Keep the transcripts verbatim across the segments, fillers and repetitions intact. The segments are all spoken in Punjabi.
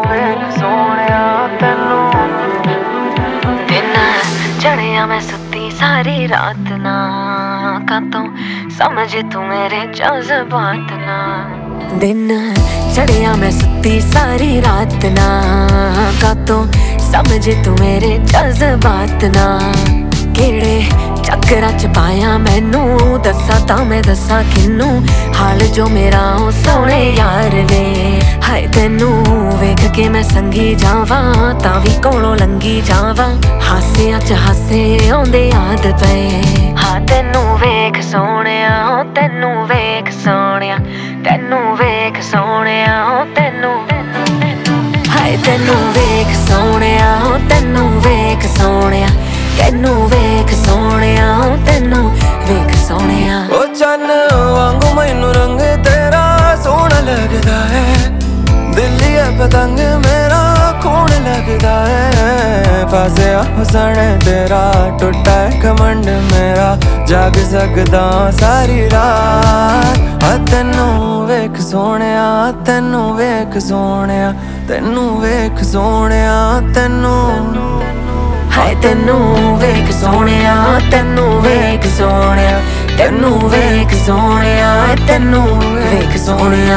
ਵੇਖ ਸੋਹਣਿਆ ਤੈਨੂੰ ਦਿਨ ਚੜਿਆ ਮੈਂ ਸੁੱਤੀ ਸਾਰੀ ਰਾਤ ਨਾ ਕਾਤੋਂ ਸਮਝ ਤੂੰ ਮੇਰੇ ਜਜ਼ਬਾਤ ਨਾ ਦਿਨ ਚੜਿਆ ਮੈਂ ਸੁੱਤੀ ਸਾਰੀ ਰਾਤ ਨਾ ਕਾਤੋਂ ਸਮਝ ਤੂੰ ਮੇਰੇ ਜਜ਼ਬਾਤ ਨਾ ਕਿਹੜੇ ਚੱਕਰਾਂ ਚ ਪਾਇਆ ਮੈਨੂੰ ਦੱਸਾਂ ਤਾਂ ਮੈਂ ਦੱਸਾਂ ਕਿਨੂੰ ਹਾਲ ਜੋ ਮੇਰਾ ਉਹ ਸੋਹਣੇ ਯਾਰ ਵੇ ਹਾਏ ਤੈਨੂੰ ਵੇਖ ਕੇ ਮੈਂ ਸੰਗੀ ਜਾਵਾਂ ਤਾਂ ਵੀ ਕੋਲੋਂ ਲੰਗੀ ਜਾਵਾਂ ਹਾਸਿਆਂ ਚ ਹਾਸੇ ਆਉਂਦੇ ਯਾਦ ਪਏ ਹਾਂ ਤੈਨੂੰ ਵੇਖ ਸੋਹਣਿਆ ਤੈਨੂੰ ਵੇਖ ਸੋਹਣਿਆ ਤੈਨੂੰ ਵੇਖ ਸੋਹਣਿਆ ਤੈਨੂੰ ਹਾਏ ਤੈਨੂੰ ਵੇਖ ਸੋਹਣਿਆ ਤੈਨੂੰ ਵੇਖ ਸੋਹਣਿਆ ਤੈਨੂੰ ਵੇਖ ਸੋਹਣਿਆ ਤੈਨੂੰ ਵੇਖ ਸੋਹਣਿਆ ਉਹ ਚੰਨ ਵਾਂਗੂ ਮੈਨੂੰ ਰੰਗ ਤੇਰਾ ਸੋਹਣਾ ਲੱਗਦਾ ਹੈ ਦਿੱਲੀ ਹੈ ਪਤੰਗ ਮੇਰਾ ਖੂਨ ਲੱਗਦਾ ਹੈ ਫਸਿਆ ਹੁਸਨ ਤੇਰਾ ਟੁੱਟਾ ਘਮੰਡ ਮੇਰਾ ਜਾਗ ਸਕਦਾ ਸਾਰੀ ਰਾਤ ਆ ਤੈਨੂੰ ਵੇਖ ਸੋਹਣਿਆ ਤੈਨੂੰ ਵੇਖ ਸੋਹਣਿਆ ਤੈਨੂੰ ਵੇਖ ਸੋਹਣਿਆ ਤੈਨੂੰ ਹਾਏ ਤੈਨੂੰ ਵੇਖ ਸੋਹਣਿਆ ਤੈਨੂੰ ਵੇਖ ਸੋਹਣਿਆ ਤੈਨੂੰ ਵੇਖ ਸੋਹਣਿਆ ਤੈਨੂੰ ਵੇਖ ਸੋਹਣਿਆ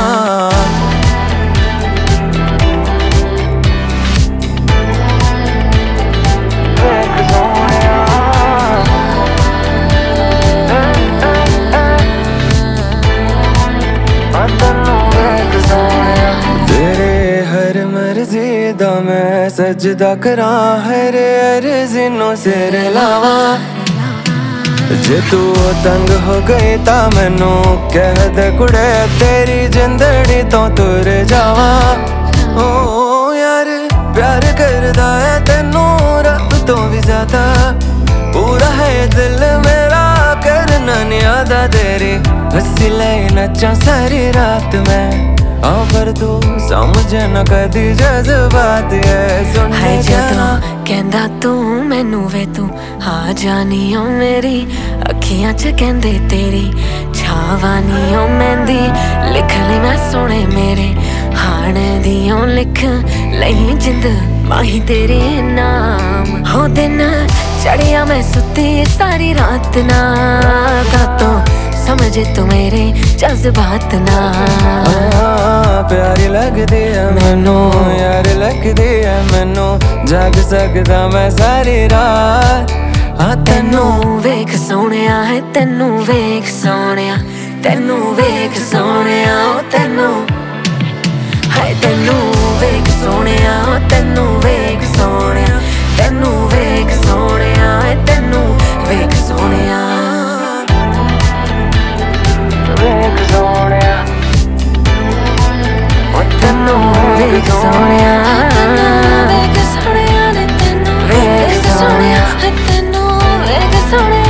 ਦਾ ਮੈਂ ਸਜਦਾ ਕਰਾਂ ਹਰ ਅਰਜ਼ੀ ਨੂੰ ਸਿਰ ਲਾਵਾਂ ਜੇ ਤੂੰ ਤੰਗ ਹੋ ਗਈ ਤਾਂ ਮੈਨੂੰ ਕਹਿ ਦੇ ਕੁੜੇ ਤੇਰੀ ਜ਼ਿੰਦਗੀ ਤੋਂ ਤੁਰ ਜਾਵਾਂ ਓ ਯਾਰ ਪਿਆਰ ਕਰਦਾ ਹੈ ਤੈਨੂੰ ਰੱਬ ਤੋਂ ਵੀ ਜ਼ਿਆਦਾ ਪੂਰਾ ਹੈ ਦਿਲ ਮੇਰਾ ਕਰਨਾ ਨਹੀਂ ਆਦਾ ਤੇਰੀ ਹੱਸੀ ਲੈ ਨੱਚਾਂ ਸਾਰੀ ਰਾਤ ਮੈਂ ਆ ਪਰ ਤੂੰ ਸਮਝ ਨਾ ਕਦੀ ਜਜ਼ਬਾਤ ਐ ਸੁਣ ਹਾਏ ਜਦੋਂ ਕਹਿੰਦਾ ਤੂੰ ਮੈਨੂੰ ਵੇ ਤੂੰ ਆ ਜਾਨੀ ਓ ਮੇਰੀ ਅੱਖੀਆਂ ਚ ਕਹਿੰਦੇ ਤੇਰੀ ਛਾਵਾਂ ਓ ਮਹਿੰਦੀ ਲਿਖ ਲਈ ਮੈਂ ਸੋਹਣੇ ਮੇਰੇ ਹਾਣ ਦੀ ਓ ਲਿਖ ਲਈ ਜਿੰਦ ਮਾਹੀ ਤੇਰੇ ਨਾਮ ਹੋ ਦਿਨ ਚੜਿਆ ਮੈਂ ਸੁੱਤੀ ਸਾਰੀ ਰਾਤ ਨਾ ਕਾਤੋਂ ਸਮਝ ਤੂੰ ਮੇਰੇ ਜਜ਼ਬਾਤ ਨਾ ਪਿਆਰੀ ਲੱਗਦੀ ਐ ਮੈਨੂੰ ਯਾਰ ਲੱਗਦੀ ਐ ਮੈਨੂੰ ਜਾਗ ਸਕਦਾ ਮੈਂ ਸਾਰੀ ਰਾਤ ਆ ਤੈਨੂੰ ਵੇਖ ਸੋਹਣਿਆ ਹੈ ਤੈਨੂੰ ਵੇਖ ਸੋਹਣਿਆ ਤੈਨੂੰ ਵੇਖ ਸੋਹਣਿਆ ਤੈਨੂੰ ਹਾਏ ਤੈਨੂੰ ਵੇਖ ਸੋਹਣਿਆ ਤੈਨੂੰ ਵੇਖ ਸੋਹਣਿਆ ਤੈਨੂੰ ਵੇਖ ਸੋਹਣਿਆ ਤੈਨੂੰ ਵੇਖ ਸੋਹਣਿਆ ਵੇਖ ਸੋਹਣਿਆ ਤੈਨੂੰ ਵੇਖ ਸੋਹਣਿਆ ਵੇਖ ਸੋਹਣਿਆ ਤੈਨੂੰ ਵੇਖ ਸੋਹਣਿਆ ਤੈਨੂੰ ਵੇਖ ਸੋਹਣਿਆ